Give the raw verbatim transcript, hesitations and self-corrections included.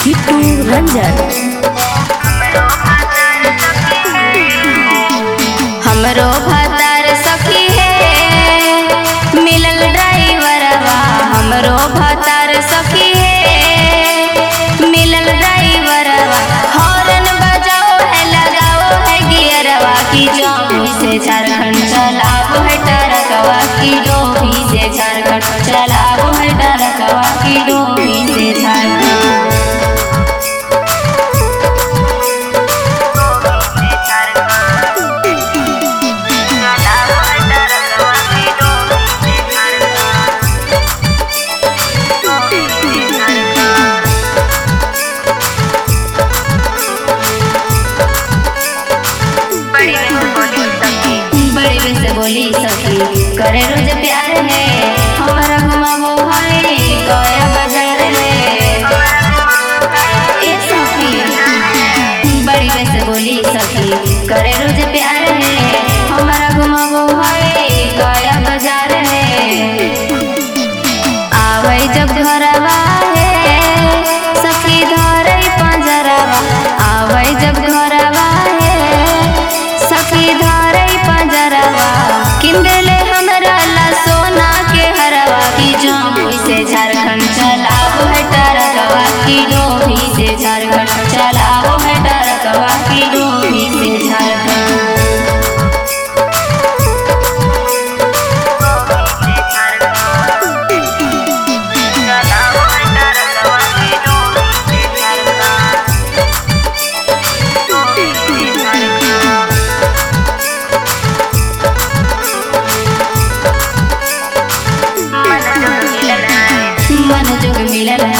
किट्टू रंजन। हमरो भतार सखी है मिलल ड्राइवरवा, हमरो भतार सखी है मिलल ड्राइवरवा। हॉर्न बजाओ है लगाओ है गियरवा, की जमुई से झारखंड चलाओ है टरकवा, की डोभी से झारखंड चलाओ है टरकवा, की डोभी से झारखंड। बड़ी बे से बोली सखी करे रोज प्यार है, हमारा घुमावो है गया बाजार है। ए सखी बड़ी बे से बोली सखी करे रोज प्यार है, हमारा घुमावो है गया बाजार है। आवे जब घरवा है सखी धरे पंजरवा, आवे जब घरवा है सखी धरे पंजरवा। किंदले हमरा ला सोना के हरवा, की जमुई से झारखंड चलाओ है टरकवा, की डोभी से झारखंड चलाओ है टरकवा, की डोभी से झारखंड। मन जोग मिलल